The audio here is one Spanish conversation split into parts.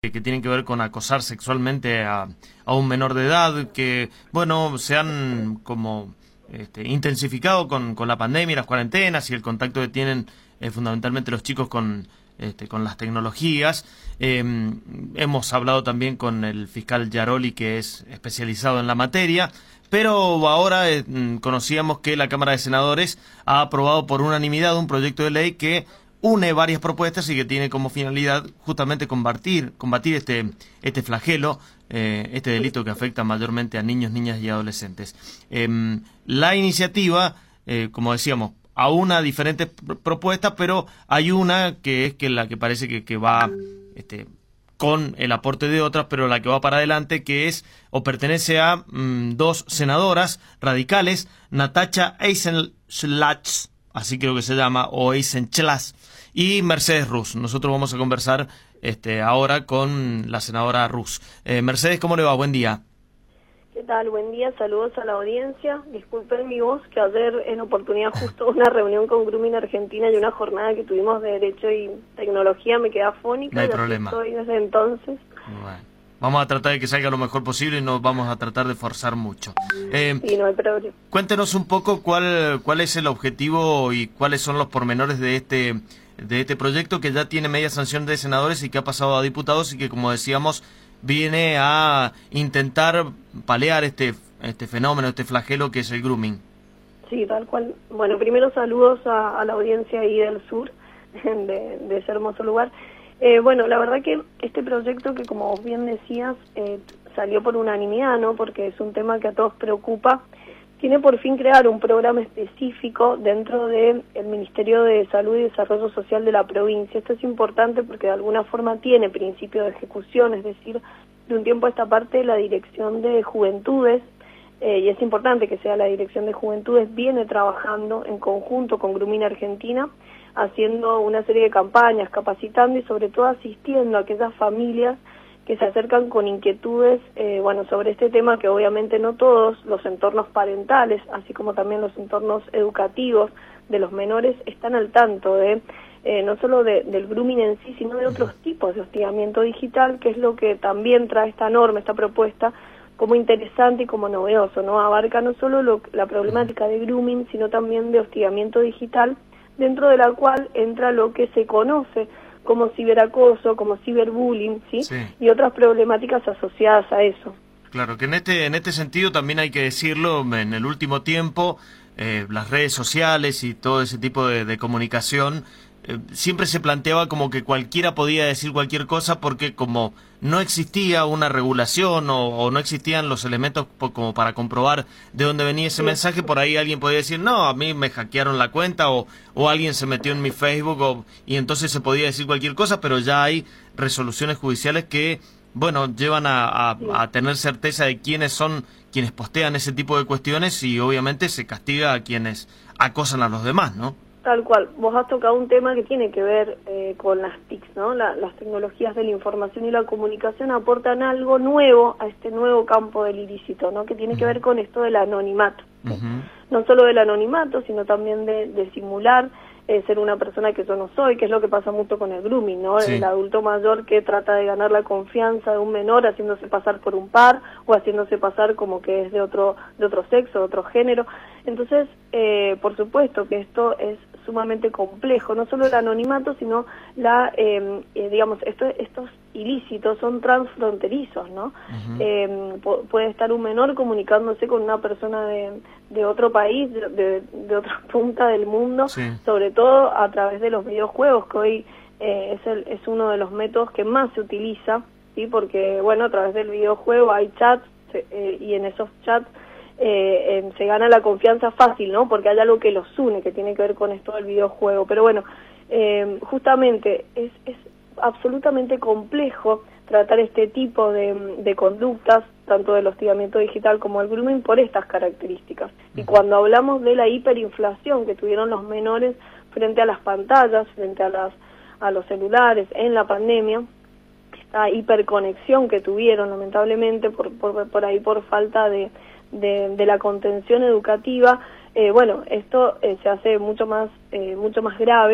que tienen que ver con acosar sexualmente a un menor de edad, que, bueno, se han como intensificado con la pandemia, las cuarentenas y el contacto que tienen fundamentalmente los chicos con las tecnologías. Hemos hablado también con el fiscal Yaroli, que es especializado en la materia, pero ahora conocíamos que la Cámara de Senadores ha aprobado por unanimidad un proyecto de ley que une varias propuestas y que tiene como finalidad justamente combatir este flagelo, este delito que afecta mayormente a niños, niñas y adolescentes. La iniciativa, como decíamos, a una diferente propuesta, pero hay una que es la que parece que va con el aporte de otras, pero la que va para adelante, que es o pertenece a dos senadoras radicales, Natacha Eisenschlatz, así creo que se llama, o Eisenschlatz, y Mercedes Ruz. Nosotros vamos a conversar ahora con la senadora Ruz. Mercedes, ¿cómo le va? Buen día. ¿Qué tal? Buen día, saludos a la audiencia. Disculpen mi voz, que ayer en oportunidad justo una reunión con Grooming Argentina y una jornada que tuvimos de Derecho y Tecnología me quedé afónica. No hay problema. Estoy desde entonces. Bueno, vamos a tratar de que salga lo mejor posible y no vamos a tratar de forzar mucho. Sí, no hay problema. Cuéntenos un poco cuál es el objetivo y cuáles son los pormenores de este proyecto que ya tiene media sanción de senadores y que ha pasado a diputados y que, como decíamos, viene a intentar paliar este fenómeno, este flagelo que es el grooming. Sí, tal cual. Bueno, primero saludos a la audiencia ahí del sur, de ese hermoso lugar. Bueno, la verdad que este proyecto, que como vos bien decías, salió por unanimidad, ¿no? Porque es un tema que a todos preocupa. Tiene por fin crear un programa específico dentro del Ministerio de Salud y Desarrollo Social de la provincia. Esto es importante porque de alguna forma tiene principio de ejecución, es decir, de un tiempo a esta parte la Dirección de Juventudes, y es importante que sea la Dirección de Juventudes, viene trabajando en conjunto con Grooming Argentina, haciendo una serie de campañas, capacitando y sobre todo asistiendo a aquellas familias que se acercan con inquietudes, sobre este tema, que obviamente no todos los entornos parentales, así como también los entornos educativos de los menores, están al tanto de no solo del grooming en sí, sino de otros tipos de hostigamiento digital, que es lo que también trae esta norma, esta propuesta, como interesante y como novedoso, ¿no? Abarca no solo la problemática de grooming, sino también de hostigamiento digital, dentro de la cual entra lo que se conoce como ciberacoso, como ciberbullying, ¿sí? Sí, y otras problemáticas asociadas a eso. Claro, que en este sentido también hay que decirlo, en el último tiempo las redes sociales y todo ese tipo de comunicación siempre se planteaba como que cualquiera podía decir cualquier cosa, porque como no existía una regulación o no existían los elementos como para comprobar de dónde venía ese mensaje, por ahí alguien podía decir, no, a mí me hackearon la cuenta o alguien se metió en mi Facebook y entonces se podía decir cualquier cosa, pero ya hay resoluciones judiciales que, bueno, llevan a tener certeza de quiénes son quienes postean ese tipo de cuestiones y obviamente se castiga a quienes acosan a los demás, ¿no? Tal cual. Vos has tocado un tema que tiene que ver con las TICs, ¿no? Las tecnologías de la información y la comunicación aportan algo nuevo a este nuevo campo del ilícito, ¿no? Que tiene que ver con esto del anonimato. No solo del anonimato, sino también de simular ser una persona que yo no soy, que es lo que pasa mucho con el grooming, ¿no? Sí. El adulto mayor que trata de ganar la confianza de un menor haciéndose pasar por un par o haciéndose pasar como que es de otro sexo, de otro género. Entonces, por supuesto que esto es sumamente complejo, no solo el anonimato, sino estos ilícitos son transfronterizos, ¿no? Puede estar un menor comunicándose con una persona de otro país, de otra punta del mundo, sí, sobre todo a través de los videojuegos, que hoy es uno de los métodos que más se utiliza, ¿sí? Porque, bueno, a través del videojuego hay chats, y en esos chats se gana la confianza fácil, ¿no? Porque hay algo que los une, que tiene que ver con esto del videojuego. Pero bueno, justamente es absolutamente complejo tratar este tipo de conductas, tanto del hostigamiento digital como el grooming, por estas características. Y cuando hablamos de la hiperinflación que tuvieron los menores frente a las pantallas, frente a los celulares en la pandemia, esta hiperconexión que tuvieron lamentablemente por ahí por falta de la contención educativa, esto se hace mucho más grave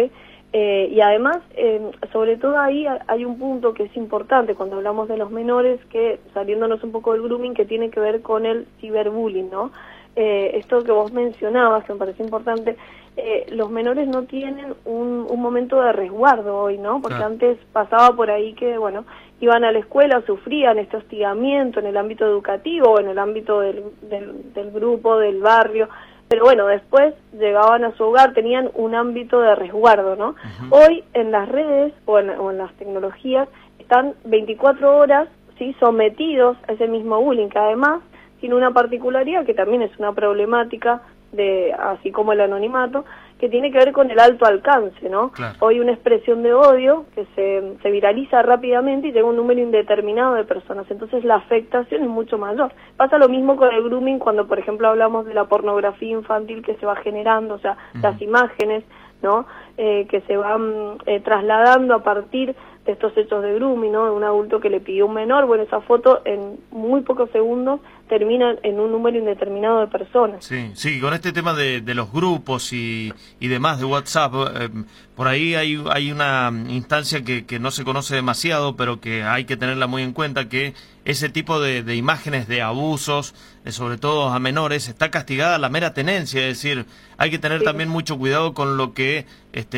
Y además, sobre todo ahí hay un punto que es importante cuando hablamos de los menores, que saliéndonos un poco del grooming, que tiene que ver con el ciberbullying, ¿no? Esto que vos mencionabas, que me parece importante, los menores no tienen un momento de resguardo hoy, ¿no? Porque antes pasaba por ahí que, bueno, iban a la escuela, sufrían este hostigamiento en el ámbito educativo o en el ámbito del grupo, del barrio, pero bueno, después llegaban a su hogar, tenían un ámbito de resguardo, ¿no? Hoy en las redes o en las tecnologías están 24 horas, ¿sí?, sometidos a ese mismo bullying, que además tiene una particularidad que también es una problemática, así como el anonimato, que tiene que ver con el alto alcance, ¿no? Claro. Hoy una expresión de odio que se viraliza rápidamente y llega un número indeterminado de personas, entonces la afectación es mucho mayor. Pasa lo mismo con el grooming cuando, por ejemplo, hablamos de la pornografía infantil que se va generando, o sea, las imágenes, ¿no?, que se van trasladando a partir de estos hechos de grooming, ¿no?, de un adulto que le pidió un menor. Bueno, esa foto en muy pocos segundos termina en un número indeterminado de personas. Sí, con este tema de los grupos y demás de WhatsApp, por ahí hay una instancia que no se conoce demasiado, pero que hay que tenerla muy en cuenta, que ese tipo de imágenes de abusos, sobre todo a menores, está castigada la mera tenencia, es decir, hay que tener también mucho cuidado con lo que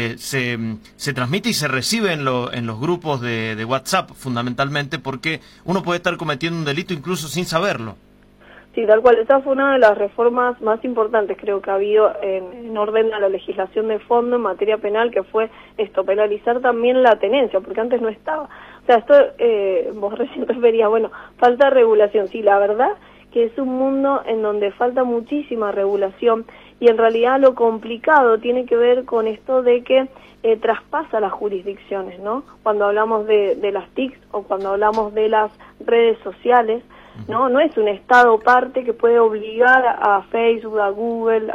se transmite y se recibe en los grupos de WhatsApp, fundamentalmente, porque uno puede estar cometiendo un delito incluso sin saberlo. Sí, tal cual. Esa fue una de las reformas más importantes, creo, que ha habido en orden a la legislación de fondo en materia penal, que fue esto, penalizar también la tenencia, porque antes no estaba. O sea, esto, vos recién referías, bueno, falta regulación. Sí, la verdad que es un mundo en donde falta muchísima regulación, y en realidad lo complicado tiene que ver con esto de que traspasa las jurisdicciones, ¿no? Cuando hablamos de las TICs o cuando hablamos de las redes sociales, no es un Estado parte que puede obligar a Facebook, a Google,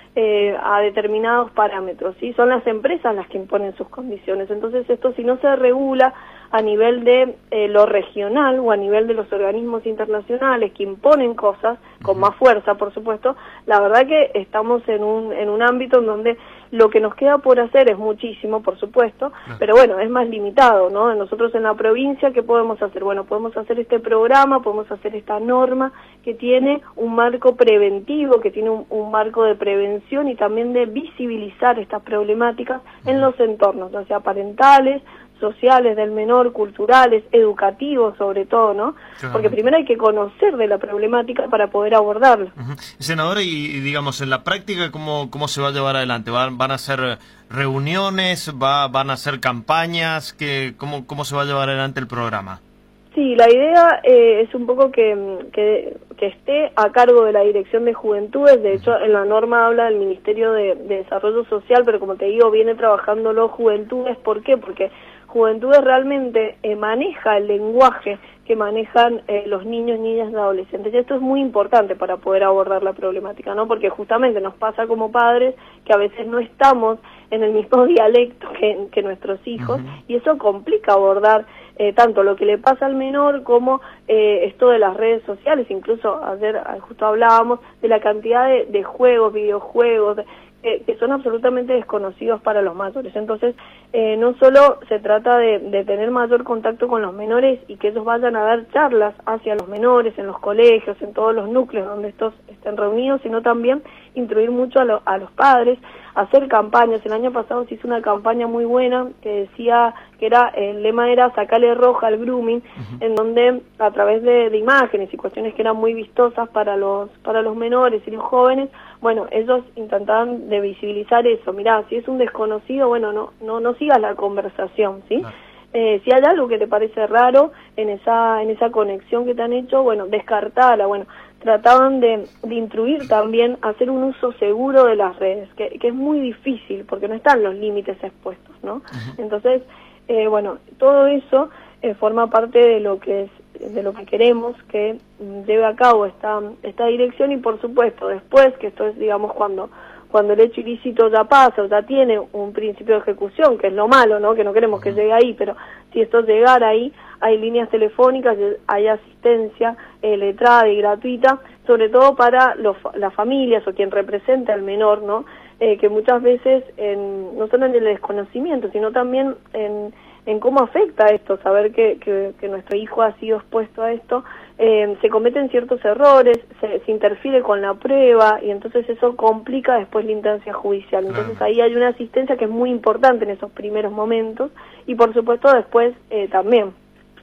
a determinados parámetros, ¿sí? Son las empresas las que imponen sus condiciones. Entonces esto, si no se regula a nivel de lo regional o a nivel de los organismos internacionales que imponen cosas con más fuerza, por supuesto, la verdad que estamos en un ámbito en donde lo que nos queda por hacer es muchísimo, por supuesto, pero bueno, es más limitado, ¿no? Nosotros en la provincia, ¿qué podemos hacer? Bueno, podemos hacer este programa, podemos hacer esta norma que tiene un marco preventivo, que tiene un marco de prevención y también de visibilizar estas problemáticas en los entornos, ya sea parentales, sociales del menor, culturales, educativos sobre todo, ¿no? Claro. Porque primero hay que conocer de la problemática para poder abordarla. Senadora, y digamos, en la práctica, ¿cómo se va a llevar adelante? ¿Van a hacer reuniones? ¿Van a hacer campañas? ¿Cómo se va a llevar adelante el programa? Sí, la idea es un poco que esté a cargo de la Dirección de Juventudes. De hecho, en la norma habla del Ministerio de Desarrollo Social, pero como te digo, viene trabajándolo Juventudes. ¿Por qué? Porque Juventudes realmente maneja el lenguaje que manejan los niños, niñas y adolescentes. Y esto es muy importante para poder abordar la problemática, ¿no? Porque justamente nos pasa como padres que a veces no estamos en el mismo dialecto que nuestros hijos, y eso complica abordar tanto lo que le pasa al menor como esto de las redes sociales. Incluso ayer justo hablábamos de la cantidad de juegos, videojuegos, que son absolutamente desconocidos para los mayores. Entonces, no solo se trata de tener mayor contacto con los menores y que ellos vayan a dar charlas hacia los menores en los colegios, en todos los núcleos donde estos estén reunidos, sino también instruir mucho a los padres, hacer campañas. El año pasado se hizo una campaña muy buena que decía que el lema era sacarle roja al grooming, en donde a través de imágenes y cuestiones que eran muy vistosas para los menores y los jóvenes, bueno, ellos intentaban de visibilizar eso. Mirá, si es un desconocido, bueno, no sigas la conversación, ¿sí? Claro. Si hay algo que te parece raro en esa conexión que te han hecho, bueno, descartala. Bueno, trataban de instruir también a hacer un uso seguro de las redes, que es muy difícil porque no están los límites expuestos, ¿no? Entonces, bueno, todo eso forma parte de lo que queremos que lleve a cabo esta dirección. Y por supuesto, después, que esto es, digamos, cuando el hecho ilícito ya pasa o ya tiene un principio de ejecución, que es lo malo, ¿no? Que no queremos que llegue ahí, pero si esto llegara ahí, hay líneas telefónicas, hay asistencia letrada y gratuita, sobre todo para las familias o quien representa al menor, ¿no? que muchas veces, no solo en el desconocimiento, sino también en cómo afecta esto, saber que nuestro hijo ha sido expuesto a esto, se cometen ciertos errores, se interfiere con la prueba y entonces eso complica después la instancia judicial. Entonces ahí hay una asistencia que es muy importante en esos primeros momentos y por supuesto después también.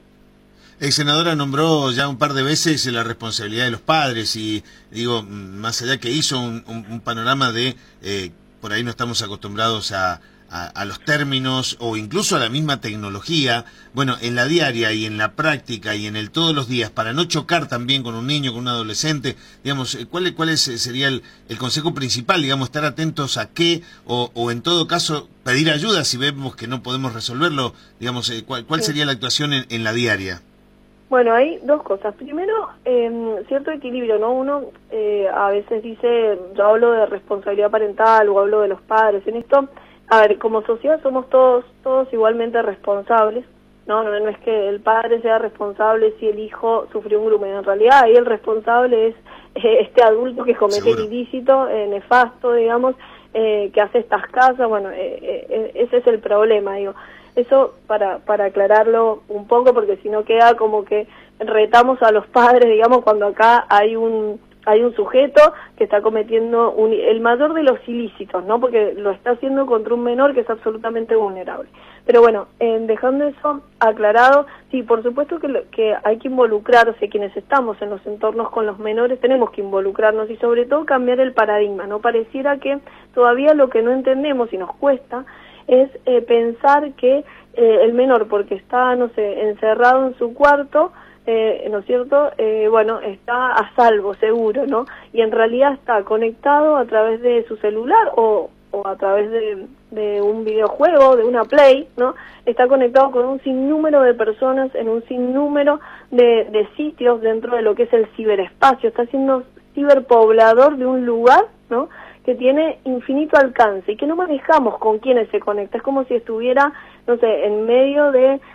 El senadora nombró ya un par de veces la responsabilidad de los padres y digo, más allá que hizo un panorama de, por ahí no estamos acostumbrados a los términos o incluso a la misma tecnología, bueno, en la diaria y en la práctica y en el todos los días, para no chocar también con un niño, con un adolescente, digamos, ¿cuál sería el consejo principal? Digamos, estar atentos a qué o en todo caso pedir ayuda si vemos que no podemos resolverlo, digamos, ¿cuál sería la actuación en la diaria? Bueno, hay dos cosas. Primero, cierto equilibrio, ¿no? Uno a veces dice, yo hablo de responsabilidad parental o hablo de los padres. En esto, a ver, como sociedad somos todos igualmente responsables, ¿no? No es que el padre sea responsable si el hijo sufrió un grumeo. En realidad, ahí el responsable es este adulto que comete el ilícito, nefasto, digamos, que hace estas casas. Bueno, ese es el problema, digo. Eso para aclararlo un poco, porque si no queda como que retamos a los padres, digamos, cuando acá hay un sujeto que está cometiendo el mayor de los ilícitos, ¿no? Porque lo está haciendo contra un menor que es absolutamente vulnerable. Pero bueno, dejando eso aclarado, sí, por supuesto que hay que involucrarse, quienes estamos en los entornos con los menores, tenemos que involucrarnos y sobre todo cambiar el paradigma, ¿no? Pareciera que todavía lo que no entendemos y nos cuesta es pensar que el menor, porque está, no sé, encerrado en su cuarto, ¿no es cierto?, bueno, está a salvo, seguro, ¿no? Y en realidad está conectado a través de su celular o a través de un videojuego, de una Play, ¿no? Está conectado con un sinnúmero de personas en un sinnúmero de sitios dentro de lo que es el ciberespacio. Está siendo ciberpoblador de un lugar, ¿no?, que tiene infinito alcance y que no manejamos con quiénes se conecta. Es como si estuviera, no sé, en medio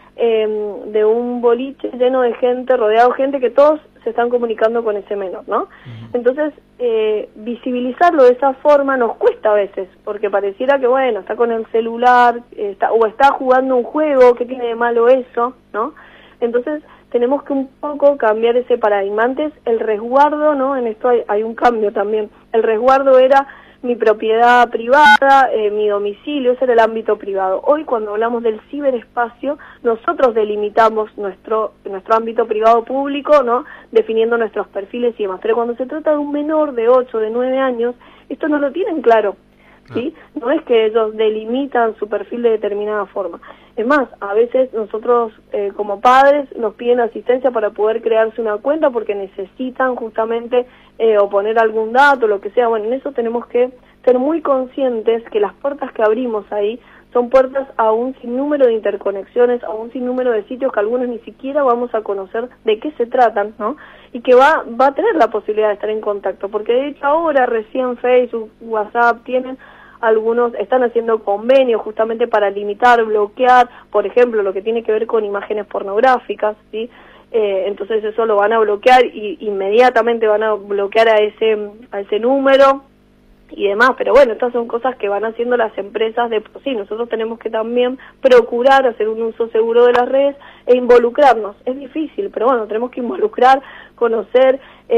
de un boliche lleno de gente, rodeado de gente, que todos se están comunicando con ese menor, ¿no? Entonces, visibilizarlo de esa forma nos cuesta a veces, porque pareciera que, bueno, está con el celular, está jugando un juego, ¿qué tiene de malo eso?, ¿no? Entonces, tenemos que un poco cambiar ese paradigma. Antes, el resguardo, ¿no? En esto hay un cambio también. El resguardo era mi propiedad privada, mi domicilio, ese era el ámbito privado. Hoy, cuando hablamos del ciberespacio, nosotros delimitamos nuestro ámbito privado público, ¿no?, definiendo nuestros perfiles y demás. Pero cuando se trata de un menor de 8, de 9 años, esto no lo tienen claro, ¿sí? No es que ellos delimitan su perfil de determinada forma. Es más, a veces nosotros como padres nos piden asistencia para poder crearse una cuenta porque necesitan justamente o poner algún dato, lo que sea. Bueno, en eso tenemos que ser muy conscientes que las puertas que abrimos ahí son puertas a un sinnúmero de interconexiones, a un sinnúmero de sitios que algunos ni siquiera vamos a conocer de qué se tratan, ¿no? Y que va a tener la posibilidad de estar en contacto, porque de hecho ahora recién Facebook, WhatsApp algunos están haciendo convenios justamente para limitar, bloquear, por ejemplo, lo que tiene que ver con imágenes pornográficas, ¿sí? Entonces eso lo van a bloquear y inmediatamente van a bloquear a ese número y demás, pero bueno, estas son cosas que van haciendo las empresas de por sí. Nosotros tenemos que también procurar hacer un uso seguro de las redes e involucrarnos. Es difícil, pero bueno, tenemos que involucrar, conocer,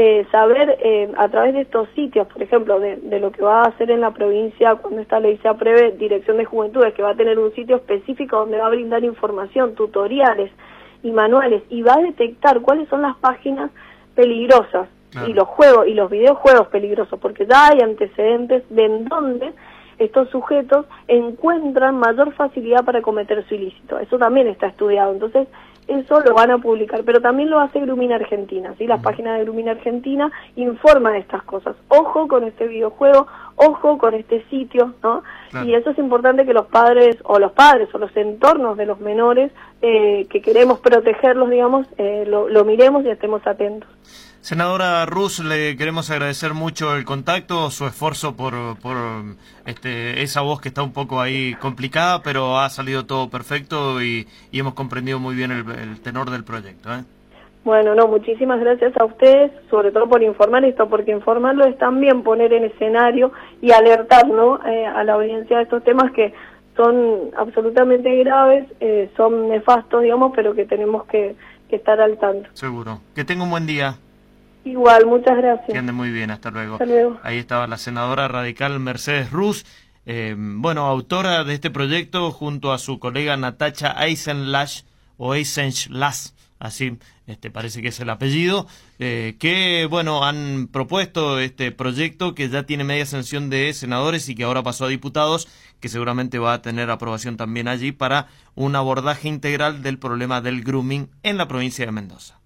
saber a través de estos sitios, por ejemplo, de lo que va a hacer en la provincia cuando esta ley se apruebe, Dirección de Juventudes, que va a tener un sitio específico donde va a brindar información, tutoriales y manuales, y va a detectar cuáles son las páginas peligrosas. Y los juegos y los videojuegos peligrosos, porque ya hay antecedentes de en donde estos sujetos encuentran mayor facilidad para cometer su ilícito. Eso también está estudiado. Entonces, eso lo van a publicar, pero también lo hace Grooming Argentina, ¿sí? Las páginas de Grooming Argentina informan de estas cosas. Ojo con este videojuego, ojo con este sitio, ¿no? Claro. Y eso es importante que los padres o los entornos de los menores que queremos protegerlos, digamos, lo miremos y estemos atentos. Senadora Rus, le queremos agradecer mucho el contacto, su esfuerzo por esa voz que está un poco ahí complicada, pero ha salido todo perfecto y hemos comprendido muy bien el tenor del proyecto, ¿eh? Bueno, no, muchísimas gracias a ustedes, sobre todo por informar esto, porque informarlo es también poner en escenario y alertar, ¿no? A la audiencia de estos temas que son absolutamente graves, son nefastos, digamos, pero que tenemos que estar al tanto. Seguro. Que tenga un buen día. Igual, muchas gracias. Que ande muy bien, hasta luego. Hasta luego. Ahí estaba la senadora radical Mercedes Ruz, bueno, autora de este proyecto junto a su colega Natacha Eisenlash, o Eisenlash, así parece que es el apellido, que bueno, han propuesto este proyecto que ya tiene media sanción de senadores y que ahora pasó a diputados, que seguramente va a tener aprobación también allí para un abordaje integral del problema del grooming en la provincia de Mendoza.